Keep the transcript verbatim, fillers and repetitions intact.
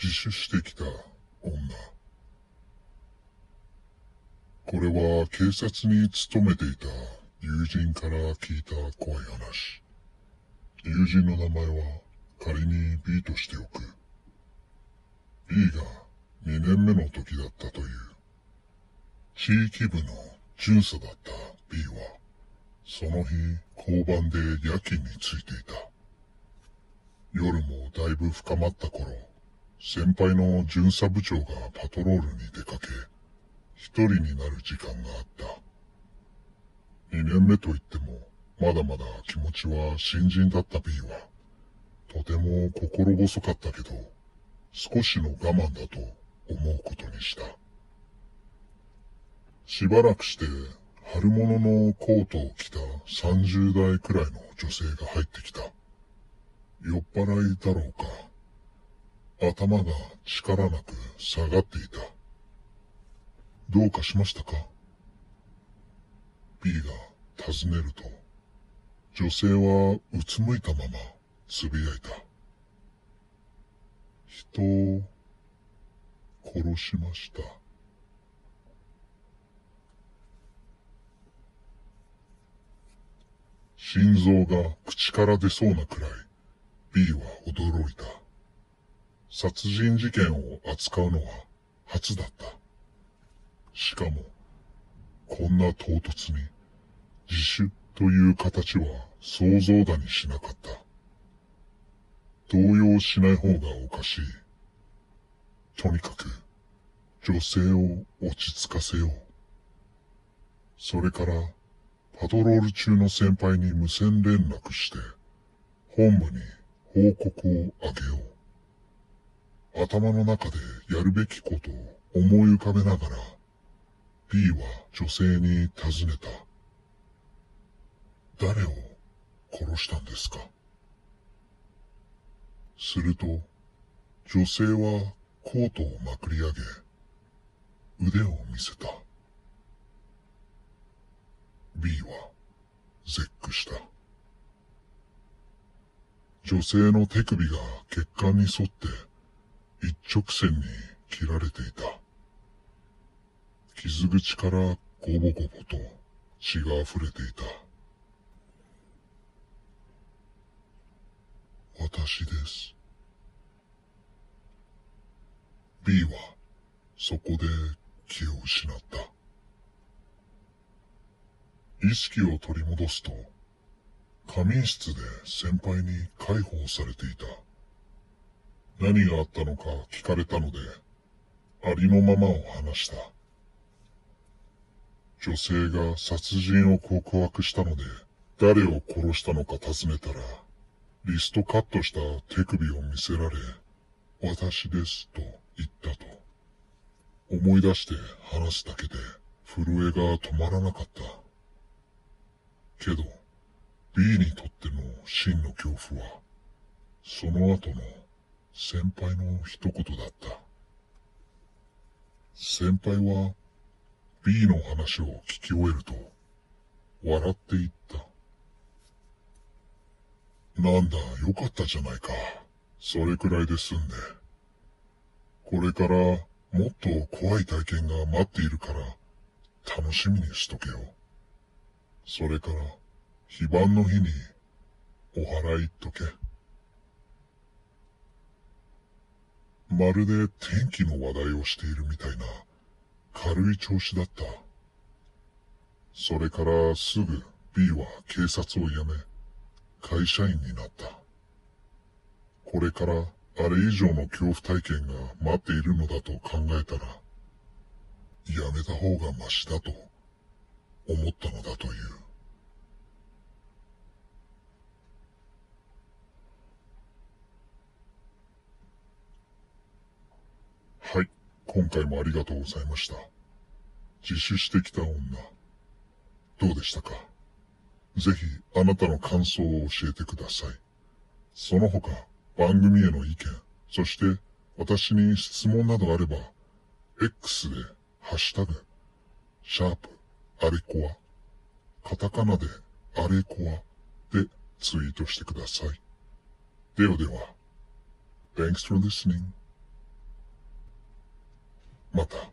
自首してきた女。これは警察に勤めていた友人から聞いた怖い話。友人の名前は仮に B としておく。B がにねんめの時だったという。地域部の巡査だった B は、その日交番で夜勤についていた。夜もだいぶ深まった頃、先輩の巡査部長がパトロールに出かけ、一人になる時間があった。にねんめといっても、まだまだ気持ちは新人だった B は、とても心細かったけど、少しの我慢だと思うことにした。しばらくして、春物のコートを着たさんじゅうだいくらいの女性が入ってきた。酔っ払いだろうか。頭が力なく下がっていた。どうかしましたか？ B が尋ねると、女性はうつむいたままつぶやいた。人を殺しました。心臓が口から出そうなくらい B は驚いた。殺人事件を扱うのは初だった。しかも、こんな唐突に自首という形は想像だにしなかった。動揺しない方がおかしい。とにかく、女性を落ち着かせよう。それから、パトロール中の先輩に無線連絡して、本部に報告をあげよう。頭の中でやるべきことを思い浮かべながら、B は女性に尋ねた。誰を殺したんですか？すると、女性はコートをまくり上げ、腕を見せた。B は絶句した。女性の手首が血管に沿って一直線に切られていた。傷口からゴボゴボと血が溢れていた。私です。B はそこで気を失った。意識を取り戻すと、仮眠室で先輩に介抱されていた。何があったのか聞かれたので、ありのままを話した。女性が殺人を告白したので、誰を殺したのか尋ねたら、リストカットした手首を見せられ、私ですと言ったと。思い出して話すだけで震えが止まらなかった。けど、B にとっての真の恐怖は、その後の先輩の一言だった。先輩は B の話を聞き終えると、笑って言った。なんだ、よかったじゃないか。それくらいで済んで。これからもっと怖い体験が待っているから、楽しみにしとけよ。それから、非番の日にお祓い言っとけ。まるで天気の話題をしているみたいな軽い調子だった。それからすぐ B は警察を辞め、会社員になった。これからあれ以上の恐怖体験が待っているのだと考えたら、やめた方がマシだと思ったのだという。はい、今回もありがとうございました。自首してきた女、どうでしたか？ぜひあなたの感想を教えてください。その他、番組への意見、そして私に質問などあれば、X でハッシュタグ、シャープ、あれこわ、カタカナであれこわでツイートしてください。ではでは、Thanks for listening. また。